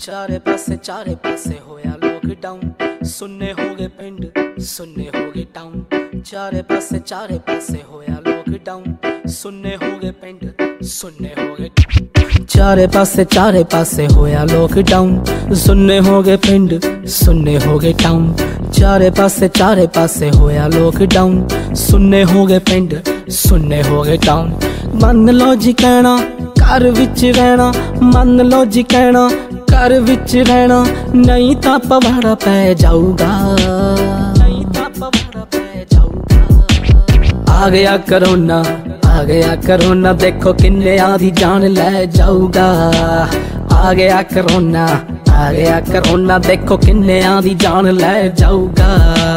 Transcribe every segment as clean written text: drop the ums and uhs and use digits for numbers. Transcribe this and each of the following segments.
ਚਾਰੇ ਪਾਸੇ ਹੋਇਆ ਲੋਕਡਾਊਨ, ਸੁੰਨੇ ਹੋ ਗਏ ਪਿੰਡ, ਸੁੰਨੇ ਹੋ ਗਏ ਟਾਊਨ। ਚਾਰੇ ਪਾਸੇ ਹੋਇਆ ਲੋਕਡਾਊਨ, ਸੁੰਨੇ ਹੋ ਗਏ ਪਿੰਡ, ਸੁੰਨੇ ਹੋ ਗਏ। ਚਾਰੇ ਪਾਸੇ ਹੋਇਆ ਲੋਕਡਾਊਨ, ਸੁੰਨੇ ਹੋ ਗਏ ਪਿੰਡ, ਸੁੰਨੇ ਹੋ ਗਏ ਟਾਊਨ। ਚਾਰੇ ਪਾਸੇ ਹੋਇਆ ਲੋਕਡਾਊਨ, ਸੁੰਨੇ ਹੋ ਗਏ ਪਿੰਡ, ਸੁੰਨੇ ਹੋ ਗਏ ਟਾਊਨ। ਮੰਨ ਲੋ ਜੀ ਕਹਿਣਾ ਘਰ ਵਿੱਚ ਰਹਿਣਾ, ਮੰਨ ਲੋ ਜੀ ਕਹਿਣਾ ਘਰ ਵਿੱਚ ਰਹਿਣਾ, ਨਹੀਂ ਤਾਂ ਪਵਾੜਾ ਪੈ ਜਾਊਗਾ, ਨਹੀਂ ਤਾਂ ਪਵਾੜਾ ਪੈ ਜਾਊਗਾ। ਆ ਗਿਆ ਕਰੋਨਾ, ਆ ਗਿਆ ਕਰੋਨਾ, ਦੇਖੋ ਕਿੰਨਿਆਂ ਦੀ ਜਾਨ ਲੈ ਜਾਊਗਾ। ਆ ਗਿਆ ਕਰੋਨਾ, ਆ ਗਿਆ ਕਰੋਨਾ, ਦੇਖੋ ਕਿੰਨਿਆਂ ਦੀ ਜਾਨ ਲੈ ਜਾਊਗਾ।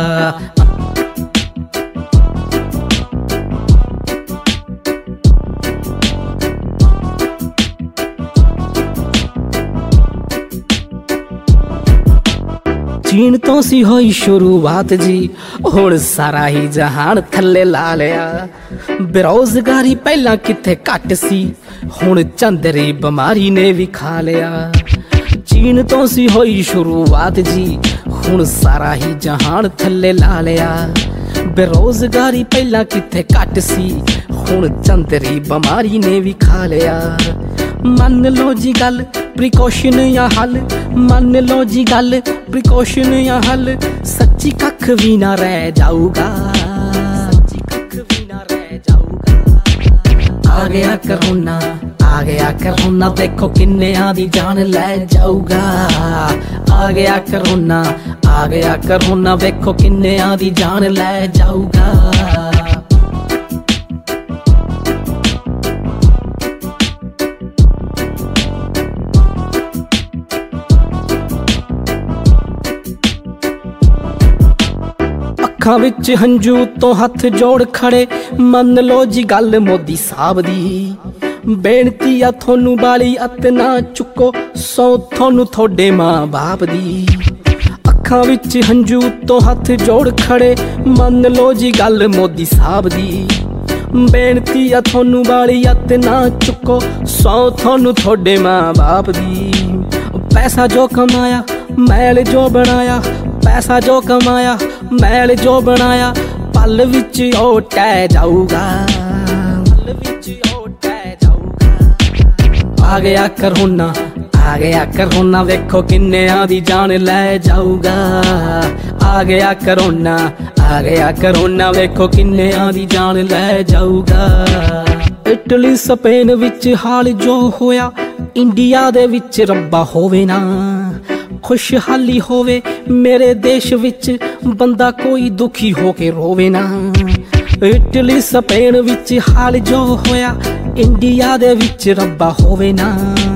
ਚੀਨ ਤੋਂ ਸੀ ਹੋਈ ਸ਼ੁਰੂਆਤ ਜੀ, ਹੁਣ ਸਾਰਾ ਹੀ ਜਹਾਨ ਥੱਲੇ ਲਾ ਲਿਆ। ਬੇਰੁਜ਼ਗਾਰੀ ਪਹਿਲਾਂ ਕਿੱਥੇ ਘੱਟ ਸੀ, ਹੁਣ ਚੰਦਰੀ ਬਿਮਾਰੀ ਨੇ ਵੀ ਖਾ ਲਿਆ। ਚੀਨ ਤੋਂ ਸੀ ਹੋਈ ਸ਼ੁਰੂਆਤ ਜੀ, ਹੁਣ ਸਾਰਾ ਹੀ ਜਹਾਨ ਥੱਲੇ ਲਾ ਲਿਆ। ਬੇਰੁਜ਼ਗਾਰੀ ਪਹਿਲਾਂ ਕਿੱਥੇ ਘੱਟ ਸੀ, ਹੁਣ ਚੰਦਰੀ ਬਿਮਾਰੀ ਨੇ ਵੀ ਖਾ ਲਿਆ। ਮੰਨ ਲੋ ਜੀ ਗੱਲ ਪ੍ਰੀਕੌਸ਼ਨ ਜਾਂ ਹੱਲ, ਮੰਨ ਲੋ ਜੀ ਗੱਲ ਪ੍ਰੀਕੌਸ਼ਨ ਜਾਂ ਹੱਲ, ਸੱਚੀ ਕੱਖ ਵੀ ਨਾ ਰਹਿ ਜਾਊਗਾ, ਸੱਚੀ ਕੱਖ ਵੀ ਨਾ ਰਹਿ ਜਾਊਗਾ। ਆ ਗਿਆ ਕਰੋਨਾ, ਆ ਗਿਆ ਕਰੋਨਾ, ਦੇਖੋ ਕਿੰਨਿਆਂ ਦੀ ਜਾਨ ਲੈ ਜਾਊਗਾ। ਆ ਗਿਆ ਕਰੋਨਾ, ਆ ਗਿਆ ਕਰੋਨਾ, ਵੇਖੋ ਕਿੰਨਿਆਂ ਦੀ ਜਾਨ ਲੈ ਜਾਊਗਾ। ਅੱਖਾਂ ਵਿੱਚ ਹੰਝੂ ਤੋਂ ਹੱਥ ਜੋੜ ਖੜੇ, ਮੰਨ ਲੋ ਜੀ ਗੱਲ ਮੋਦੀ ਸਾਹਿਬ ਦੀ। ਬੇਨਤੀ ਆ ਤੁਹਾਨੂੰ ਬਾਲੀ ਅੱਤ ਨਾ ਚੁੱਕੋ, ਸੌ ਤੁਹਾਨੂੰ ਤੁਹਾਡੇ ਮਾਂ ਬਾਪ ਦੀ। ਅੱਖਾਂ ਵਿੱਚ ਹੰਝੂ ਤੋਂ ਹੱਥ ਜੋੜ ਖੜੇ, ਮੰਨ ਲੋ ਜੀ ਗੱਲ ਮੋਦੀ ਸਾਹਿਬ ਦੀ। ਬੇਨਤੀ ਆ ਤੁਹਾਨੂੰ ਬਾਲੀ ਅੱਤ ਨਾ ਚੁੱਕੋ, ਸੌ ਤੁਹਾਨੂੰ ਤੁਹਾਡੇ ਮਾਂ ਬਾਪ ਦੀ। ਪੈਸਾ ਜੋ ਕਮਾਇਆ ਮੈਲ ਜੋ ਬਣਾਇਆ, ਪੈਸਾ ਜੋ ਕਮਾਇਆ ਮੈਲ ਜੋ ਬਣਾਇਆ, ਪਲ ਵਿੱਚ ਉਹ ਟਹਿ ਜਾਊਗਾ, ਪਲ ਵਿੱਚ ਉਹ ਟਹਿ ਜਾਊਗਾ। ਆ ਗਿਆ ਕਰੋਨਾ, ਆ ਗਿਆ ਕਰੋਨਾ, ਵੇਖੋ ਕਿੰਨਿਆਂ ਦੀ ਜਾਨ ਲੈ ਜਾਊਗਾ। ਆ ਗਿਆ ਕਰੋਨਾ, ਆ ਗਿਆ ਕਰੋਨਾ, ਵੇਖੋ ਕਿੰਨਿਆਂ ਦੀ ਜਾਨ ਲੈ ਜਾਊਗਾ। ਇਟਲੀ ਸਪੇਨ ਵਿੱਚ ਹਾਲ ਜੋ ਹੋਇਆ, ਇੰਡੀਆ ਦੇ ਵਿੱਚ ਰੱਬਾ ਹੋਵੇ ਨਾ। ਖੁਸ਼ਹਾਲੀ ਹੋਵੇ ਮੇਰੇ ਦੇਸ਼ ਵਿੱਚ, ਬੰਦਾ ਕੋਈ ਦੁਖੀ ਹੋ ਕੇ ਰੋਵੇ ਨਾ। ਇਟਲੀ ਸਪੇਨ ਵਿੱਚ ਹਾਲ ਜੋ ਹੋਇਆ, ਇੰਡੀਆ ਦੇ ਵਿੱਚ ਰੱਬਾ ਹੋਵੇ ਨਾ।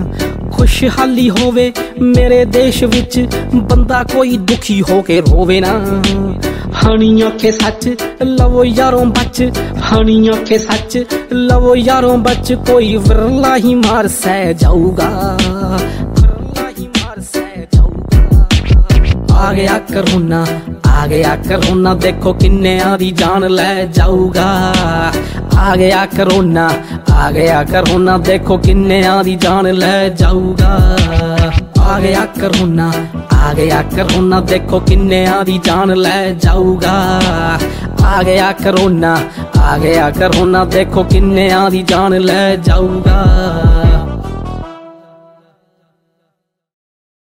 ਖੁਸ਼ਹਾਲੀ ਹੋਵੇ ਮੇਰੇ ਦੇਸ਼ ਵਿੱਚ, ਬੰਦਾ ਕੋਈ ਦੁਖੀ ਹੋ ਕੇ ਰੋਵੇ ਨਾ। ਹਣੀ ਆਖੇ ਸੱਚ ਲਵੋ ਯਾਰੋਂ ਬਚ, ਹਣੀ ਆਖੇ ਸੱਚ ਲਵੋ ਯਾਰੋਂ ਬਚ, ਕੋਈ ਵਿਰਲਾ ਹੀ ਮਾਰ ਸਹਿ ਜਾਊਗਾ, ਵਿਰਲਾ ਹੀ ਮਾਰ ਸਹਿ ਜਾਊਗਾ। ਆ ਗਿਆ ਕਰੋਨਾ, ਆ ਗਿਆ ਕਰੋਨਾ, ਦੇਖੋ ਕਿੰਨਿਆਂ ਦੀ ਜਾਨ ਲੈ ਜਾਊਗਾ। ਆ ਗਿਆ ਕਰੋਨਾ, ਆ ਗਿਆ ਕਰੋਨਾ, ਦੇਖੋ ਕਿੰਨਿਆਂ ਦੀ ਜਾਨ ਲੈ ਜਾਊਗਾ। ਆ ਗਿਆ ਕਰੋਨਾ, ਆ ਗਿਆ ਕਰੋਨਾ, ਦੇਖੋ ਕਿੰਨਿਆਂ ਦੀ ਜਾਨ ਲੈ ਜਾਊਗਾ। ਆ ਗਿਆ ਕਰੋਨਾ, ਆ ਗਿਆ ਕਰੋਨਾ, ਦੇਖੋ ਕਿੰਨਿਆਂ ਦੀ ਜਾਨ ਲੈ ਜਾਊਗਾ।